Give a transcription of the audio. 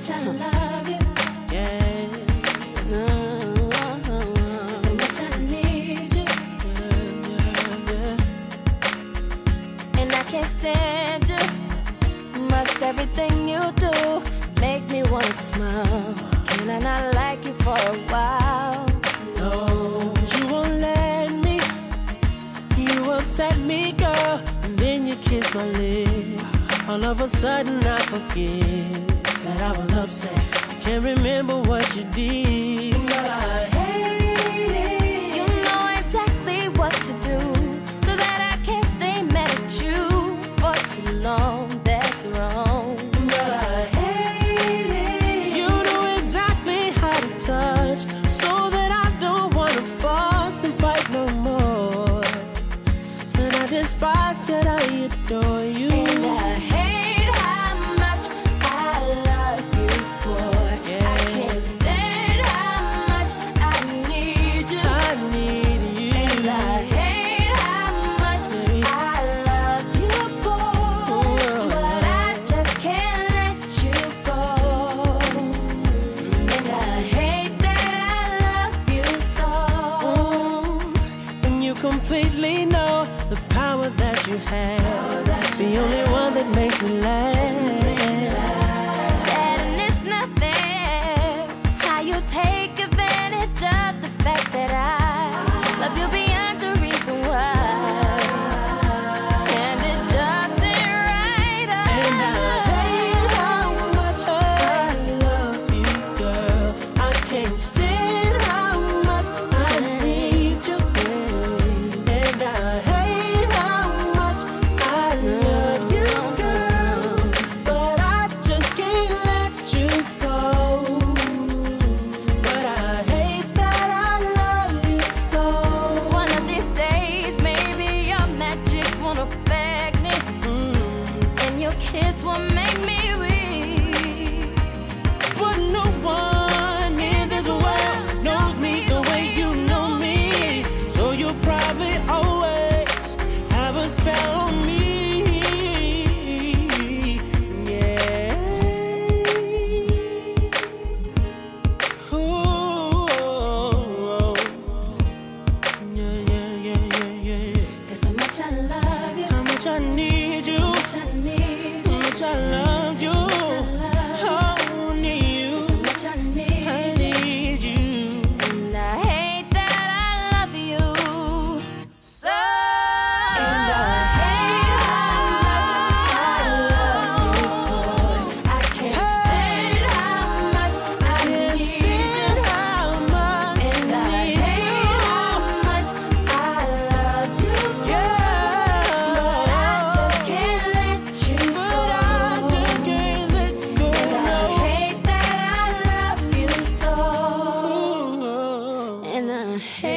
much I love you. Yeah. So much I need you. And I can't stand you. Must everything you do make me wanna smile. Can I not like you for a while? No, but you won't let me. You upset me, girl, and then you kiss my lips. All of a sudden I forget that I was upset. I can't remember what you did, but I hate it. You know exactly what to do, so that I can't stay mad at you for too long. That's wrong. But I hate it. You know exactly how to touch, so that I don't wanna fuss and fight no more. Said I despise, yet I adore you. And I hate how much I love you, boy. I can't stand how much I need you. I need you. And I hate how much I love you, boy. But I just can't let you go. And I hate that I love you so. And you completely know the power that you have. The only one that makes me laugh. Sad and it's not fair how you take advantage of the fact that I love you beyond the reason why. And it just ain't right. And I hate how much I love you, girl. I can't stand how much I need you. And I hate how much I love you, girl. But I just can't let you go. But I hate that I love you so. One of these days, maybe your magic won't affect me, and your kiss will make me weak. But no one in this world knows me the way you know me. So you'll probably always have a spell on me. Yeah. Ooh. Yeah, yeah, yeah, yeah, yeah. 'Cause how much I love you, How much I need you. how much I need How you, much I love you. Oh, need you. how much I need I you. need you. And I hate that I love you so. And I hate how much I love you, boy. I can't stand how much I Can't need you. stand how much And I need hate how much I love you, Yeah. but I just can't let you But go. I just can't let go. And I hate that I love you so. No. And I hate